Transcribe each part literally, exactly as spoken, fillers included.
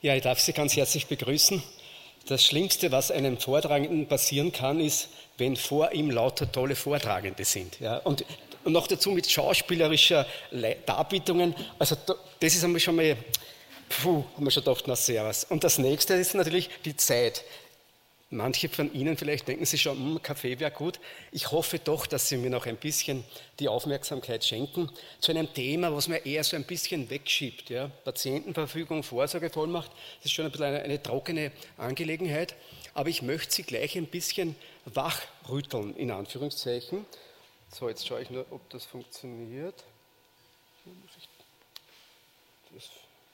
Ja, ich darf Sie ganz herzlich begrüßen. Das Schlimmste, was einem Vortragenden passieren kann, ist, wenn vor ihm lauter tolle Vortragende sind. Ja, und, und noch dazu mit schauspielerischer Darbietungen. Also das ist einmal schon mal, puh, haben wir schon gedacht, na servus. Und das nächste ist natürlich die Zeit. Manche von Ihnen vielleicht denken sich schon, hm, Kaffee wäre gut. Ich hoffe doch, dass Sie mir noch ein bisschen die Aufmerksamkeit schenken zu einem Thema, was man eher so ein bisschen wegschiebt. Ja? Patientenverfügung, Vorsorgevollmacht, das ist schon ein bisschen eine, eine trockene Angelegenheit. Aber ich möchte Sie gleich ein bisschen wachrütteln, in Anführungszeichen. So, jetzt schaue ich nur, ob das funktioniert. Das,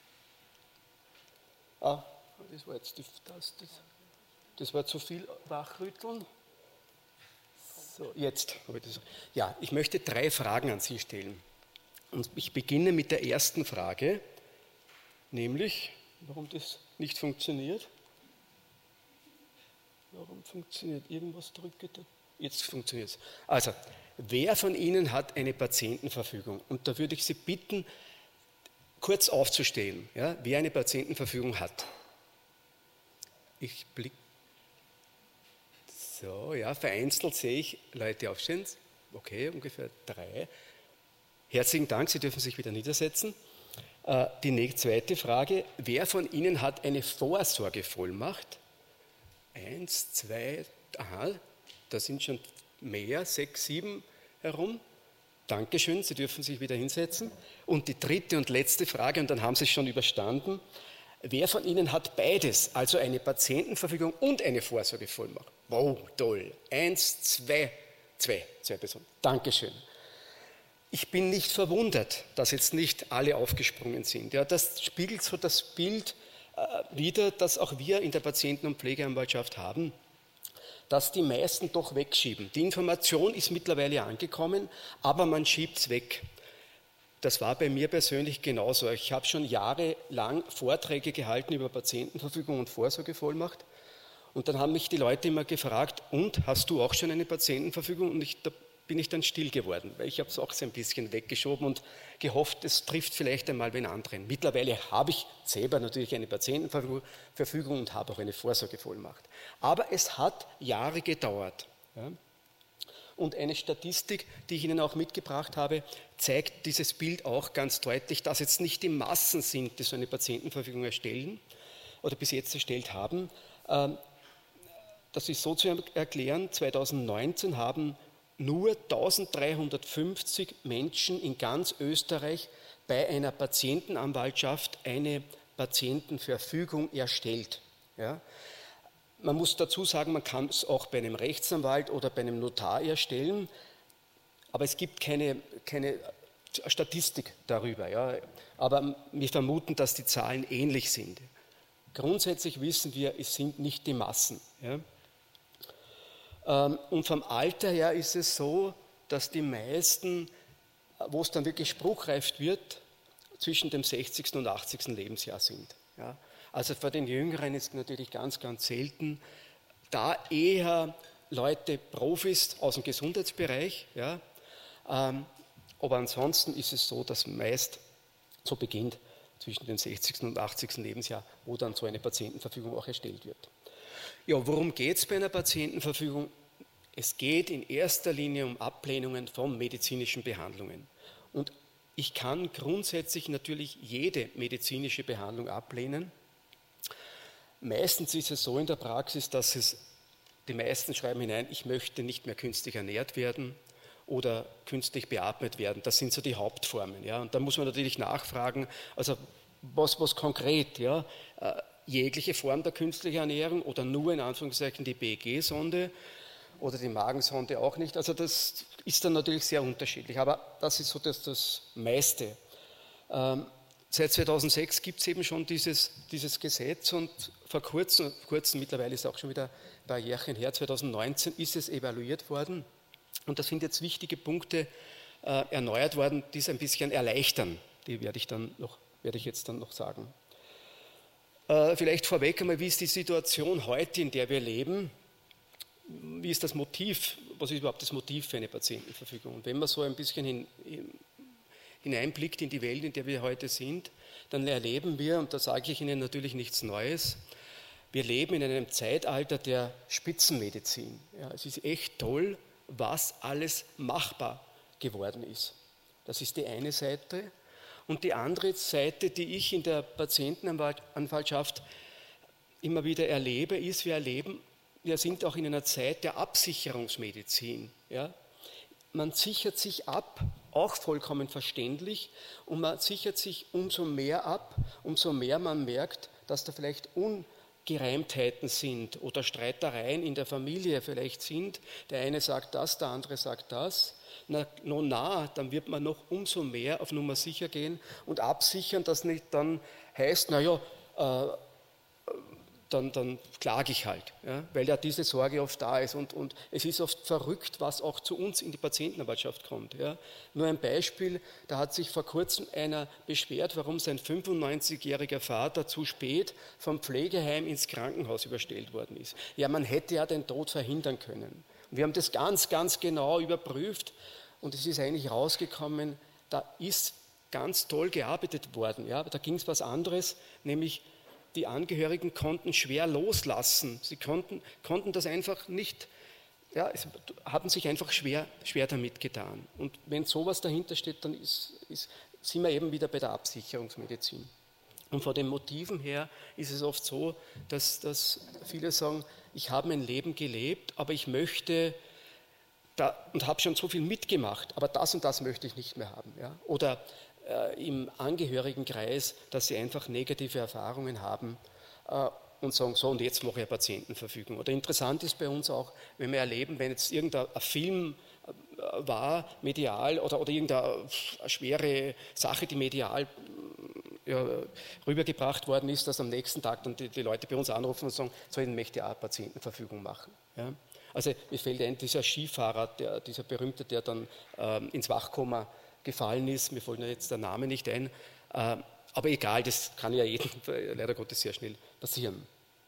ah, das war jetzt die Taste. Das war zu viel Wachrütteln. So, jetzt habe ich das. Ja, ich möchte drei Fragen an Sie stellen. Und ich beginne mit der ersten Frage, nämlich, warum das nicht funktioniert. Warum funktioniert irgendwas drücke? Jetzt funktioniert es. Also, wer von Ihnen hat eine Patientenverfügung? Und da würde ich Sie bitten, kurz aufzustehen, ja, wer eine Patientenverfügung hat. Ich blicke. So, ja, vereinzelt sehe ich Leute aufstehen. Okay, ungefähr drei. Herzlichen Dank, Sie dürfen sich wieder niedersetzen. Die zweite Frage, wer von Ihnen hat eine Vorsorgevollmacht? Eins, zwei, aha, da sind schon mehr, sechs, sieben herum. Dankeschön, Sie dürfen sich wieder hinsetzen. Und die dritte und letzte Frage, und dann haben Sie es schon überstanden. Wer von Ihnen hat beides, also eine Patientenverfügung und eine Vorsorgevollmacht? Wow, toll. Eins, zwei, zwei, zwei Personen. Dankeschön. Ich bin nicht verwundert, dass jetzt nicht alle aufgesprungen sind. Ja, das spiegelt so das Bild äh, wider, das auch wir in der Patienten- und Pflegeanwaltschaft haben, dass die meisten doch wegschieben. Die Information ist mittlerweile angekommen, aber man schiebt es weg. Das war bei mir persönlich genauso. Ich habe schon jahrelang Vorträge gehalten über Patientenverfügung und Vorsorgevollmacht. Und dann haben mich die Leute immer gefragt, und hast du auch schon eine Patientenverfügung? Und ich, da bin ich dann still geworden, weil ich habe es auch so ein bisschen weggeschoben und gehofft, es trifft vielleicht einmal wen anderen. Mittlerweile habe ich selber natürlich eine Patientenverfügung und habe auch eine Vorsorgevollmacht. Aber es hat Jahre gedauert. Ja. Und eine Statistik, die ich Ihnen auch mitgebracht habe, zeigt dieses Bild auch ganz deutlich, dass jetzt nicht die Massen sind, die so eine Patientenverfügung erstellen oder bis jetzt erstellt haben. Das ist so zu erklären, zweitausendneunzehn haben nur eintausenddreihundertfünfzig Menschen in ganz Österreich bei einer Patientenanwaltschaft eine Patientenverfügung erstellt. Ja. Man muss dazu sagen, man kann es auch bei einem Rechtsanwalt oder bei einem Notar erstellen, aber es gibt keine, keine Statistik darüber. Ja. Aber wir vermuten, dass die Zahlen ähnlich sind. Grundsätzlich wissen wir, es sind nicht die Massen. Ja. Und vom Alter her ist es so, dass die meisten, wo es dann wirklich spruchreif wird, zwischen dem sechzigsten und achtzigsten Lebensjahr sind. Ja. Also für den Jüngeren ist natürlich ganz, ganz selten, da eher Leute, Profis aus dem Gesundheitsbereich, ja, ähm, aber ansonsten ist es so, dass meist so beginnt zwischen dem sechzigsten und achtzigsten Lebensjahr, wo dann so eine Patientenverfügung auch erstellt wird. Ja, worum geht es bei einer Patientenverfügung? Es geht in erster Linie um Ablehnungen von medizinischen Behandlungen. Und ich kann grundsätzlich natürlich jede medizinische Behandlung ablehnen. Meistens ist es so in der Praxis, dass es, die meisten schreiben hinein, ich möchte nicht mehr künstlich ernährt werden oder künstlich beatmet werden. Das sind so die Hauptformen. Ja. Und da muss man natürlich nachfragen, also was, was konkret, ja, äh, jegliche Form der künstlichen Ernährung oder nur in Anführungszeichen die B E G-Sonde oder die Magensonde auch nicht. Also das ist dann natürlich sehr unterschiedlich, aber das ist so das, das meiste. Ähm, Seit zweitausendsechs gibt es eben schon dieses, dieses Gesetz und vor kurzem, kurzem, mittlerweile ist es auch schon wieder ein paar Jährchen her, zweitausendneunzehn ist es evaluiert worden und da sind jetzt wichtige Punkte äh, erneuert worden, die es ein bisschen erleichtern. Die werde ich, dann noch, werde ich jetzt dann noch sagen. Äh, vielleicht vorweg einmal, wie ist die Situation heute, in der wir leben? Wie ist das Motiv, was ist überhaupt das Motiv für eine Patientenverfügung? Und wenn man so ein bisschen hin, hin hineinblickt in die Welt, in der wir heute sind, dann erleben wir, und da sage ich Ihnen natürlich nichts Neues, wir leben in einem Zeitalter der Spitzenmedizin. Ja, es ist echt toll, was alles machbar geworden ist. Das ist die eine Seite. Und die andere Seite, die ich in der Patientenanwaltschaft immer wieder erlebe, ist, wir erleben, wir sind auch in einer Zeit der Absicherungsmedizin. Ja? Man sichert sich ab, auch vollkommen verständlich, und man sichert sich umso mehr ab, umso mehr man merkt, dass da vielleicht Ungereimtheiten sind oder Streitereien in der Familie vielleicht sind. Der eine sagt das, der andere sagt das. Na, no, na, dann wird man noch umso mehr auf Nummer sicher gehen und absichern, dass nicht dann heißt, naja, äh, dann, dann klage ich halt, ja, weil ja diese Sorge oft da ist. Und, und es ist oft verrückt, was auch zu uns in die Patientenanwaltschaft kommt. Ja. Nur ein Beispiel, da hat sich vor kurzem einer beschwert, warum sein fünfundneunzigjähriger Vater zu spät vom Pflegeheim ins Krankenhaus überstellt worden ist. Ja, man hätte ja den Tod verhindern können. Wir haben das ganz, ganz genau überprüft und es ist eigentlich rausgekommen, da ist ganz toll gearbeitet worden. Ja? Da ging es was anderes, nämlich die Angehörigen konnten schwer loslassen. Sie konnten, konnten das einfach nicht, ja, es, haben sich einfach schwer, schwer damit getan. Und wenn sowas dahinter steht, dann ist, ist, sind wir eben wieder bei der Absicherungsmedizin. Und von den Motiven her ist es oft so, dass, dass viele sagen, ich habe mein Leben gelebt, aber ich möchte da, und habe schon so viel mitgemacht, aber das und das möchte ich nicht mehr haben. Ja? Oder äh, im Angehörigenkreis, dass sie einfach negative Erfahrungen haben äh, und sagen, so und jetzt mache ich eine Patientenverfügung. Oder interessant ist bei uns auch, wenn wir erleben, wenn jetzt irgendein Film war, medial, oder, oder irgendeine schwere Sache, die medial ja, rübergebracht worden ist, dass am nächsten Tag dann die, die Leute bei uns anrufen und sagen, so, ich möchte auch eine Patientenverfügung machen. Ja? Also mir fällt ein, dieser Skifahrer, der, dieser Berühmte, der dann ähm, ins Wachkoma gefallen ist, mir fällt jetzt der Name nicht ein, äh, aber egal, das kann ja jedem leider Gottes sehr schnell passieren.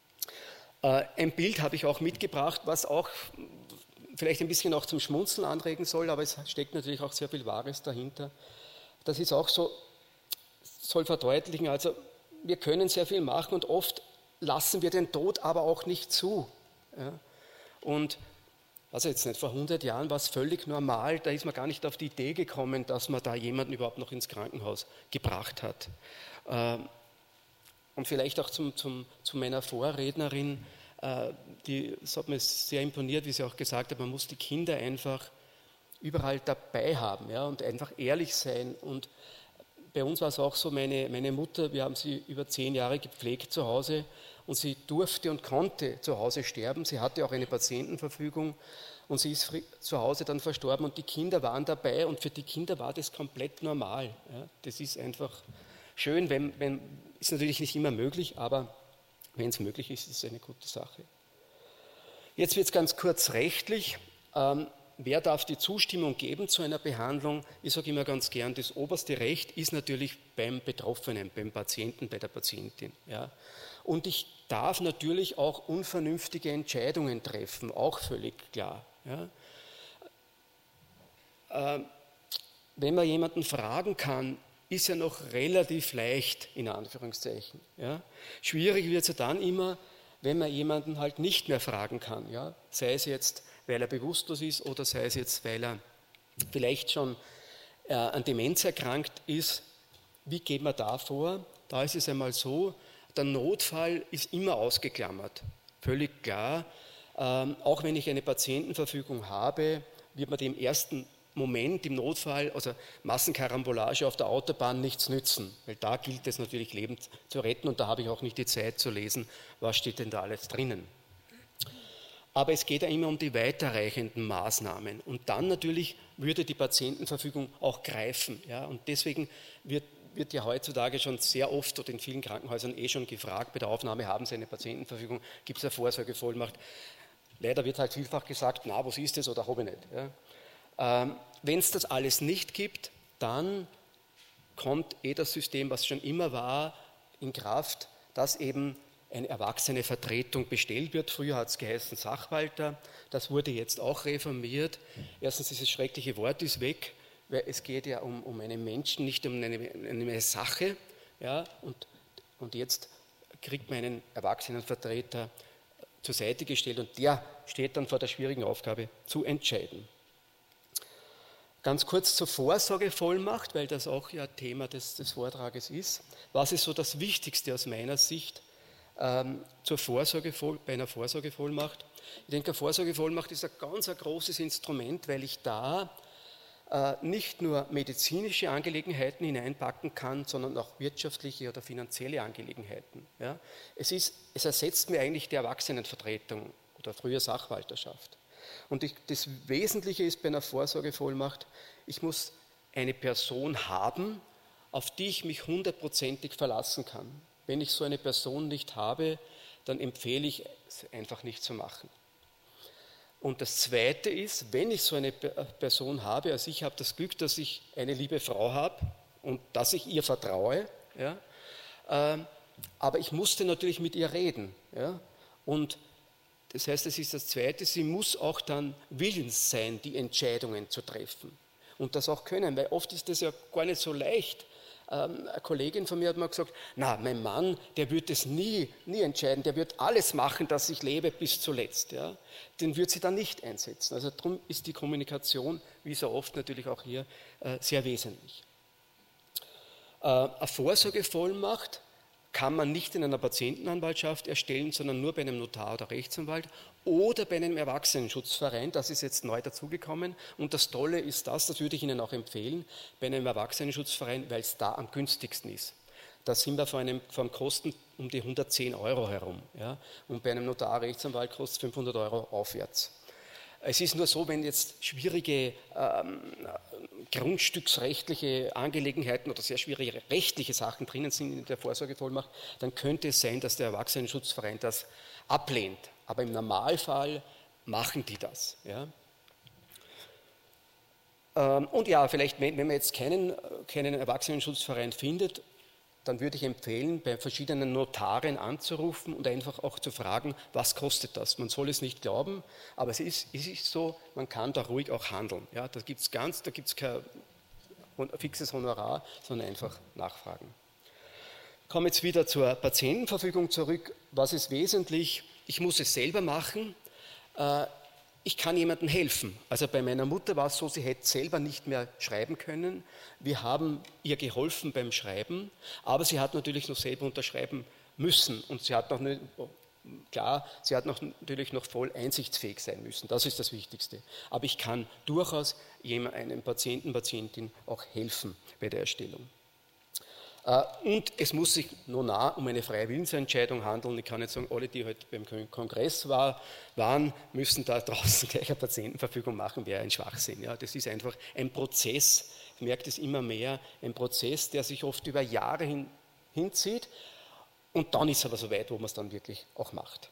Äh, ein Bild habe ich auch mitgebracht, was auch vielleicht ein bisschen auch zum Schmunzeln anregen soll, aber es steckt natürlich auch sehr viel Wahres dahinter. Das ist auch so, soll verdeutlichen, also wir können sehr viel machen und oft lassen wir den Tod aber auch nicht zu. Ja? Und also jetzt nicht, vor hundert Jahren war es völlig normal, da ist man gar nicht auf die Idee gekommen, dass man da jemanden überhaupt noch ins Krankenhaus gebracht hat. Und vielleicht auch zum, zum, zu meiner Vorrednerin, die, das hat mir sehr imponiert, wie sie auch gesagt hat, man muss die Kinder einfach überall dabei haben, ja, und einfach ehrlich sein. Und bei uns war es auch so, meine, meine Mutter, wir haben sie über zehn Jahre gepflegt zu Hause und sie durfte und konnte zu Hause sterben. Sie hatte auch eine Patientenverfügung und sie ist zu Hause dann verstorben und die Kinder waren dabei und für die Kinder war das komplett normal. Ja. Das ist einfach schön, wenn, wenn, ist natürlich nicht immer möglich, aber wenn es möglich ist, ist es eine gute Sache. Jetzt wird es ganz kurz rechtlich. Ähm, wer darf die Zustimmung geben zu einer Behandlung? Ich sage immer ganz gern, das oberste Recht ist natürlich beim Betroffenen, beim Patienten, bei der Patientin. Ja. Und ich darf natürlich auch unvernünftige Entscheidungen treffen, auch völlig klar. Ja. Ähm, wenn man jemanden fragen kann, ist ja noch relativ leicht, in Anführungszeichen. Ja. Schwierig wird es ja dann immer, wenn man jemanden halt nicht mehr fragen kann. Ja. Sei es jetzt, weil er bewusstlos ist oder sei es jetzt, weil er vielleicht schon äh, an Demenz erkrankt ist. Wie geht man da vor? Da ist es einmal so, der Notfall ist immer ausgeklammert. Völlig klar. Ähm, auch wenn ich eine Patientenverfügung habe, wird man dem ersten Moment im Notfall, also Massenkarambolage auf der Autobahn, nichts nützen, weil da gilt es natürlich, Leben zu retten und da habe ich auch nicht die Zeit zu lesen, was steht denn da alles drinnen. Aber es geht ja immer um die weiterreichenden Maßnahmen und dann natürlich würde die Patientenverfügung auch greifen. Ja? Und deswegen wird, wird ja heutzutage schon sehr oft oder in vielen Krankenhäusern eh schon gefragt, bei der Aufnahme haben Sie eine Patientenverfügung, gibt es eine Vorsorgevollmacht. Leider wird halt vielfach gesagt, na, was ist das oder habe ich nicht. Ja? Ähm, wenn es das alles nicht gibt, dann kommt eh das System, was schon immer war, in Kraft, dass eben eine erwachsene Vertretung bestellt wird. Früher hat es geheißen Sachwalter, das wurde jetzt auch reformiert. Erstens, dieses schreckliche Wort ist weg. weil es geht ja um, um einen Menschen, nicht um eine, eine Sache. Ja, und, und jetzt kriegt man einen Erwachsenenvertreter zur Seite gestellt und der steht dann vor der schwierigen Aufgabe zu entscheiden. Ganz kurz zur Vorsorgevollmacht, weil das auch ja Thema des, des Vortrages ist. Was ist so das Wichtigste aus meiner Sicht ähm, zur Vorsorgevoll, bei einer Vorsorgevollmacht? Ich denke, eine Vorsorgevollmacht ist ein ganz ein großes Instrument, weil ich da äh, nicht nur medizinische Angelegenheiten hineinpacken kann, sondern auch wirtschaftliche oder finanzielle Angelegenheiten. Ja? Es, ist, es ersetzt mir eigentlich die Erwachsenenvertretung oder früher Sachwalterschaft. Und ich, das Wesentliche ist bei einer Vorsorgevollmacht, ich muss eine Person haben, auf die ich mich hundertprozentig verlassen kann. Wenn ich so eine Person nicht habe, dann empfehle ich es einfach nicht zu machen. Und das Zweite ist, wenn ich so eine Person habe, also ich habe das Glück, dass ich eine liebe Frau habe und dass ich ihr vertraue, ja, äh, aber ich musste natürlich mit ihr reden. Ja, und das heißt, das ist das Zweite, sie muss auch dann willens sein, die Entscheidungen zu treffen und das auch können, weil oft ist das ja gar nicht so leicht. Ähm, eine Kollegin von mir hat mal gesagt, na, mein Mann, der wird es nie, nie entscheiden, der wird alles machen, dass ich lebe bis zuletzt. Ja? Den wird sie dann nicht einsetzen. Also darum ist die Kommunikation, wie so oft natürlich auch hier, äh, sehr wesentlich. Äh, eine Vorsorgevollmacht kann man nicht in einer Patientenanwaltschaft erstellen, sondern nur bei einem Notar oder Rechtsanwalt oder bei einem Erwachsenenschutzverein. Das ist jetzt neu dazugekommen. Und das Tolle ist das, das würde ich Ihnen auch empfehlen, bei einem Erwachsenenschutzverein, weil es da am günstigsten ist. Da sind wir von, einem, von Kosten um die hundertzehn Euro herum. Ja? Und bei einem Notar, Rechtsanwalt kostet es fünfhundert Euro aufwärts. Es ist nur so, wenn jetzt schwierige ähm, grundstücksrechtliche Angelegenheiten oder sehr schwierige rechtliche Sachen drinnen sind in der Vorsorgevollmacht, dann könnte es sein, dass der Erwachsenenschutzverein das ablehnt. Aber im Normalfall machen die das. Ja? Ähm, und ja, vielleicht, wenn man jetzt keinen, keinen Erwachsenenschutzverein findet, dann würde ich empfehlen, bei verschiedenen Notaren anzurufen und einfach auch zu fragen, was kostet das? Man soll es nicht glauben, aber es ist, es ist so, man kann da ruhig auch handeln. Ja, da gibt es ganz, da gibt es kein fixes Honorar, sondern einfach nachfragen. Ich komme jetzt wieder zur Patientenverfügung zurück. Was ist wesentlich? Ich muss es selber machen. Ich kann jemandem helfen. Also bei meiner Mutter war es so, sie hätte selber nicht mehr schreiben können. Wir haben ihr geholfen beim Schreiben, aber sie hat natürlich noch selber unterschreiben müssen. Und sie hat noch nicht, klar, sie hat noch, natürlich noch voll einsichtsfähig sein müssen. Das ist das Wichtigste. Aber ich kann durchaus einem Patienten, Patientin auch helfen bei der Erstellung. Und es muss sich nur nah um eine freie Willensentscheidung handeln. Ich kann nicht sagen, alle, die heute beim Kongress war, waren, müssen da draußen gleich eine Patientenverfügung machen, wäre ein Schwachsinn. Ja, das ist einfach ein Prozess, ich merke das immer mehr, ein Prozess, der sich oft über Jahre hin, hinzieht und dann ist es aber so weit, wo man es dann wirklich auch macht.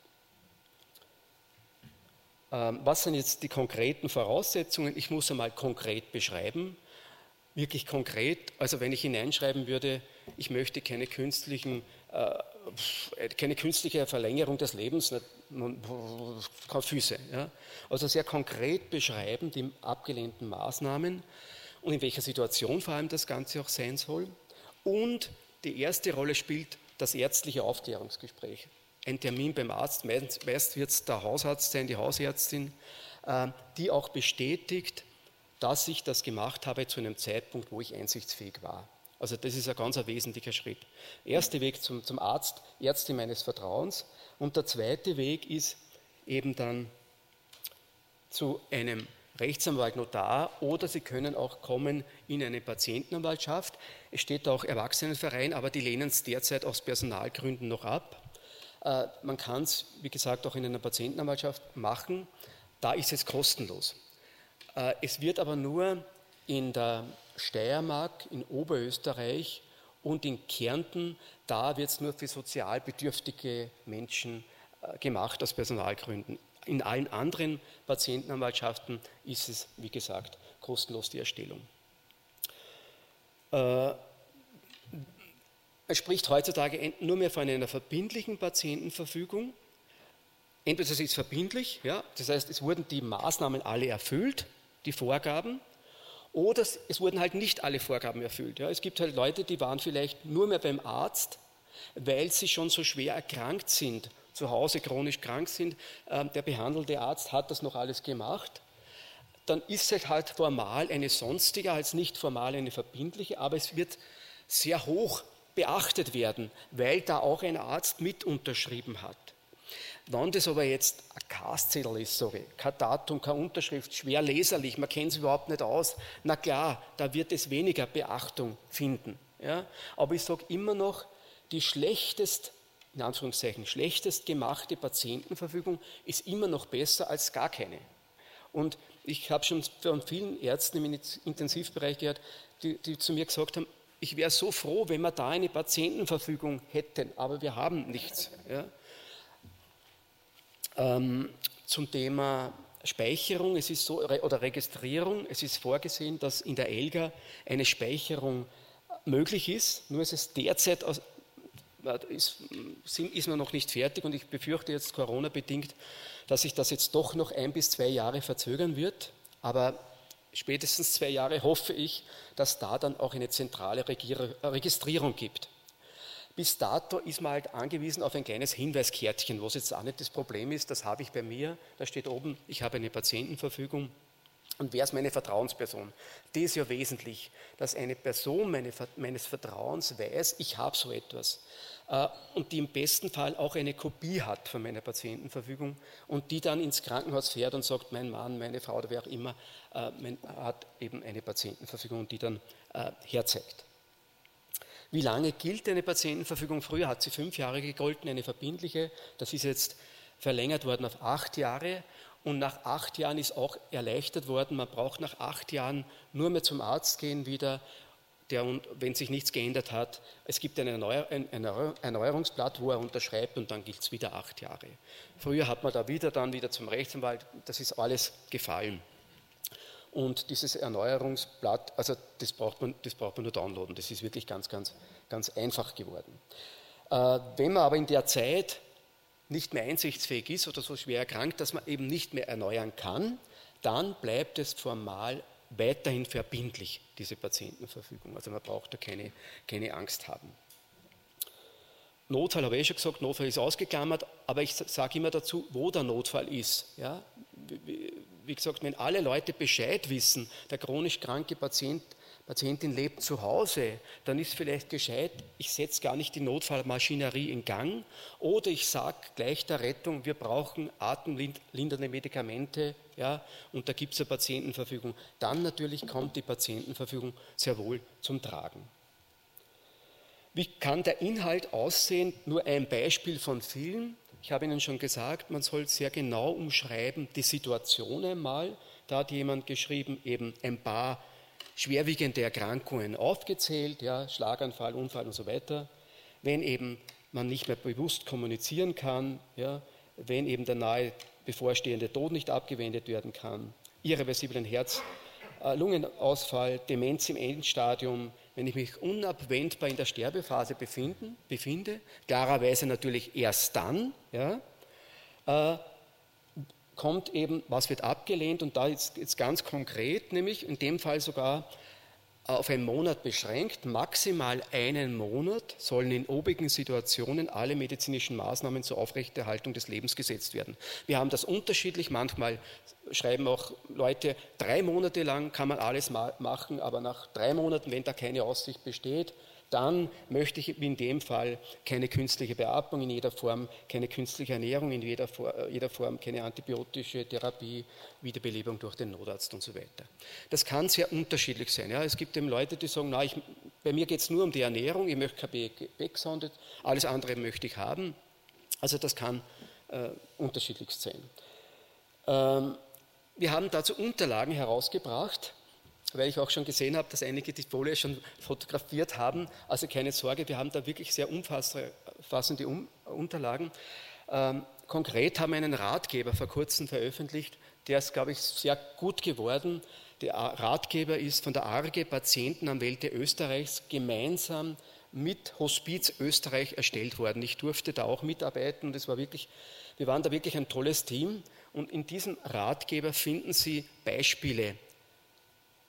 Ähm, was sind jetzt die konkreten Voraussetzungen? Ich muss einmal konkret beschreiben, wirklich konkret, also wenn ich hineinschreiben würde, ich möchte keine, künstlichen, äh, keine künstliche Verlängerung des Lebens, nicht, keine Füße. Ja? Also sehr konkret beschreiben die abgelehnten Maßnahmen und in welcher Situation vor allem das Ganze auch sein soll. Und die erste Rolle spielt das ärztliche Aufklärungsgespräch. Ein Termin beim Arzt, meist, meist wird es der Hausarzt sein, die Hausärztin, äh, die auch bestätigt, dass ich das gemacht habe zu einem Zeitpunkt, wo ich einsichtsfähig war. Also das ist ein ganz ein wesentlicher Schritt. Erster Weg zum, zum Arzt, Ärztin meines Vertrauens. Und der zweite Weg ist eben dann zu einem Rechtsanwalt, Notar oder Sie können auch kommen in eine Patientenanwaltschaft. Es steht da auch Erwachsenenverein, aber die lehnen es derzeit aus Personalgründen noch ab. Äh, man kann es, wie gesagt, auch in einer Patientenanwaltschaft machen. Da ist es kostenlos. Es wird aber nur in der Steiermark, in Oberösterreich und in Kärnten, da wird es nur für sozial bedürftige Menschen gemacht aus Personalgründen. In allen anderen Patientenanwaltschaften ist es, wie gesagt, kostenlos die Erstellung. Es spricht heutzutage nur mehr von einer verbindlichen Patientenverfügung. Entweder es ist verbindlich, ja, das heißt, es wurden die Maßnahmen alle erfüllt, die Vorgaben, Oder es wurden halt nicht alle Vorgaben erfüllt. Ja. Es gibt halt Leute, die waren vielleicht nur mehr beim Arzt, weil sie schon so schwer erkrankt sind, zu Hause chronisch krank sind. Der behandelte Arzt hat das noch alles gemacht. Dann ist es halt formal eine sonstige, als nicht formal eine verbindliche, aber es wird sehr hoch beachtet werden, weil da auch ein Arzt mit unterschrieben hat. Wenn das aber jetzt ein Kastzettel ist, sorry, kein Datum, keine Unterschrift, schwer leserlich, man kennt es überhaupt nicht aus, na klar, da wird es weniger Beachtung finden. Ja? Aber ich sage immer noch, die schlechtest, in Anführungszeichen, schlechtest gemachte Patientenverfügung ist immer noch besser als gar keine. Und ich habe schon von vielen Ärzten im Intensivbereich gehört, die, die zu mir gesagt haben, ich wäre so froh, wenn wir da eine Patientenverfügung hätten, aber wir haben nichts. Ja? Ähm, zum Thema Speicherung, es ist so, oder Registrierung, es ist vorgesehen, dass in der ELGA eine Speicherung möglich ist, nur ist es derzeit aus, ist, ist man noch nicht fertig und ich befürchte jetzt Corona-bedingt, dass sich das jetzt doch noch ein bis zwei Jahre verzögern wird, aber spätestens zwei Jahre hoffe ich, dass da dann auch eine zentrale Registrierung gibt. Bis dato ist man halt angewiesen auf ein kleines Hinweiskärtchen, was jetzt auch nicht das Problem ist, das habe ich bei mir, da steht oben, ich habe eine Patientenverfügung und wer ist meine Vertrauensperson? Das ist ja wesentlich, dass eine Person meine, meines Vertrauens weiß, ich habe so etwas und die im besten Fall auch eine Kopie hat von meiner Patientenverfügung und die dann ins Krankenhaus fährt und sagt, mein Mann, meine Frau oder wer auch immer hat eben eine Patientenverfügung und die dann herzeigt. Wie lange gilt eine Patientenverfügung? Früher hat sie fünf Jahre gegolten, eine verbindliche. Das ist jetzt verlängert worden auf acht Jahre. Und nach acht Jahren ist auch erleichtert worden, man braucht nach acht Jahren nur mehr zum Arzt gehen wieder, der, wenn sich nichts geändert hat. Es gibt ein, Erneuer, ein Erneuerungsblatt, wo er unterschreibt und dann gilt es wieder acht Jahre. Früher hat man da wieder dann wieder zum Rechtsanwalt, das ist alles gefallen. Und dieses Erneuerungsblatt, also das braucht man, das braucht man nur downloaden, das ist wirklich ganz, ganz, ganz einfach geworden. Äh, wenn man aber in der Zeit nicht mehr einsichtsfähig ist oder so schwer erkrankt, dass man eben nicht mehr erneuern kann, dann bleibt es formal weiterhin verbindlich, diese Patientenverfügung. Also man braucht da keine, keine Angst haben. Notfall habe ich schon gesagt, Notfall ist ausgeklammert, aber ich sage immer dazu, wo der Notfall ist. Ja? Wie, wie gesagt, wenn alle Leute Bescheid wissen, der chronisch kranke Patient, Patientin lebt zu Hause, dann ist vielleicht gescheit, ich setze gar nicht die Notfallmaschinerie in Gang oder ich sage gleich der Rettung, wir brauchen atemlindernde Medikamente, ja, und da gibt es eine Patientenverfügung. Dann natürlich kommt die Patientenverfügung sehr wohl zum Tragen. Wie kann der Inhalt aussehen? Nur ein Beispiel von vielen. Ich habe Ihnen schon gesagt, man soll sehr genau umschreiben die Situation einmal. Da hat jemand geschrieben, eben ein paar schwerwiegende Erkrankungen aufgezählt, ja, Schlaganfall, Unfall und so weiter. Wenn eben man nicht mehr bewusst kommunizieren kann, ja, wenn eben der nahe bevorstehende Tod nicht abgewendet werden kann, irreversiblen Herz-Lungenausfall, Demenz im Endstadium, wenn ich mich unabwendbar in der Sterbephase befinde, befinde klarerweise natürlich erst dann, ja, äh, kommt eben, was wird abgelehnt und da ist jetzt ganz konkret, nämlich in dem Fall sogar auf einen Monat beschränkt, maximal einen Monat sollen in obigen Situationen alle medizinischen Maßnahmen zur Aufrechterhaltung des Lebens gesetzt werden. Wir haben das unterschiedlich, manchmal schreiben auch Leute, drei Monate lang kann man alles ma- machen, aber nach drei Monaten, wenn da keine Aussicht besteht, dann möchte ich wie in dem Fall keine künstliche Beatmung in jeder Form, keine künstliche Ernährung in jeder, jeder Form, keine antibiotische Therapie, Wiederbelebung durch den Notarzt und so weiter. Das kann sehr unterschiedlich sein. Ja. Es gibt eben Leute, die sagen, na, ich, bei mir geht es nur um die Ernährung, ich möchte keine Becksonde, alles andere möchte ich haben. Also das kann äh, unterschiedlich sein. Ähm, wir haben dazu Unterlagen herausgebracht, weil ich auch schon gesehen habe, dass einige die Folie schon fotografiert haben. Also keine Sorge, wir haben da wirklich sehr umfassende um Unterlagen. Ähm, konkret haben wir einen Ratgeber vor kurzem veröffentlicht, der ist, glaube ich, sehr gut geworden. Der Ratgeber ist von der A R G Patientenanwälte Österreichs gemeinsam mit Hospiz Österreich erstellt worden. Ich durfte da auch mitarbeiten. Das war wirklich, wir waren da wirklich ein tolles Team. Und in diesem Ratgeber finden Sie Beispiele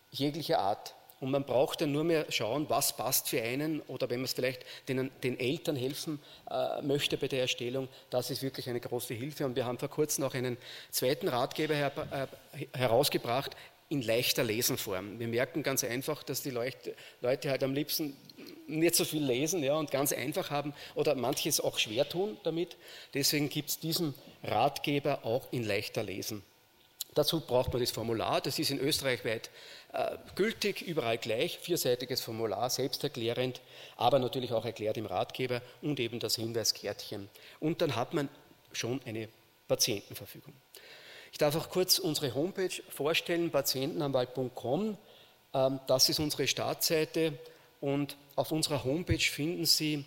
jeglicher Art. Und man braucht dann nur mehr schauen, was passt für einen oder wenn man es vielleicht den, den Eltern helfen äh, möchte bei der Erstellung, das ist wirklich eine große Hilfe. Und wir haben vor kurzem auch einen zweiten Ratgeber her, äh, herausgebracht in leichter Lesenform. Wir merken ganz einfach, dass die Leute, Leute halt am liebsten nicht so viel lesen, ja, und ganz einfach haben oder manches auch schwer tun damit. Deswegen gibt es diesen Ratgeber auch in leichter Lesen. Dazu braucht man das Formular, das ist in Österreich weit äh, gültig, überall gleich, vierseitiges Formular, selbsterklärend, aber natürlich auch erklärt im Ratgeber und eben das Hinweiskärtchen. Und dann hat man schon eine Patientenverfügung. Ich darf auch kurz unsere Homepage vorstellen, patientenanwalt punkt com, ähm, das ist unsere Startseite und auf unserer Homepage finden Sie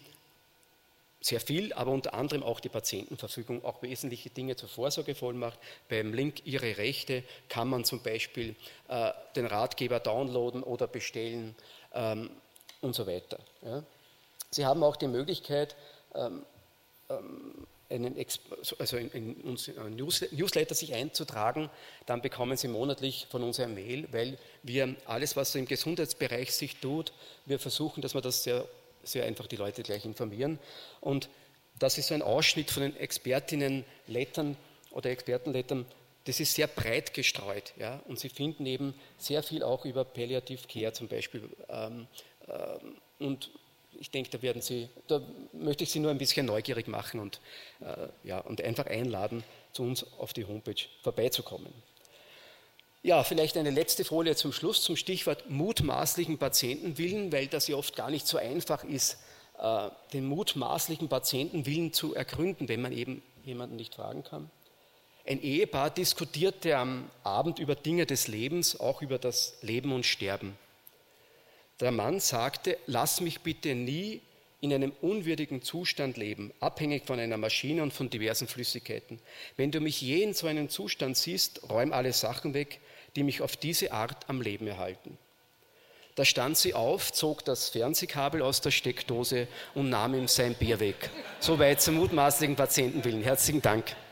sehr viel, aber unter anderem auch die Patientenverfügung, auch wesentliche Dinge zur Vorsorgevollmacht. Beim Link Ihre Rechte kann man zum Beispiel äh, den Ratgeber downloaden oder bestellen ähm, und so weiter. Ja. Sie haben auch die Möglichkeit, ähm, ähm, einen, also in, in unseren Newsletter sich einzutragen, dann bekommen Sie monatlich von uns eine Mail, weil wir alles, was so im Gesundheitsbereich sich tut, wir versuchen, dass wir das sehr sehr einfach die Leute gleich informieren. Und das ist so ein Ausschnitt von den Expertinnen-Lettern oder Expertenlettern, das ist sehr breit gestreut. Ja? Und Sie finden eben sehr viel auch über Palliative Care zum Beispiel. Ähm, ähm, und ich denke, da werden Sie, da möchte ich Sie nur ein bisschen neugierig machen und, äh, ja, und einfach einladen, zu uns auf die Homepage vorbeizukommen. Ja, vielleicht eine letzte Folie zum Schluss zum Stichwort mutmaßlichen Patientenwillen, weil das ja oft gar nicht so einfach ist, den mutmaßlichen Patientenwillen zu ergründen, wenn man eben jemanden nicht fragen kann. Ein Ehepaar diskutierte am Abend über Dinge des Lebens, auch über das Leben und Sterben. Der Mann sagte, lass mich bitte nie in einem unwürdigen Zustand leben, abhängig von einer Maschine und von diversen Flüssigkeiten. Wenn du mich je in so einem Zustand siehst, räum alle Sachen weg, die mich auf diese Art am Leben erhalten. Da stand sie auf, zog das Fernsehkabel aus der Steckdose und nahm ihm sein Bier weg. Soweit zum mutmaßlichen Patientenwillen. Herzlichen Dank.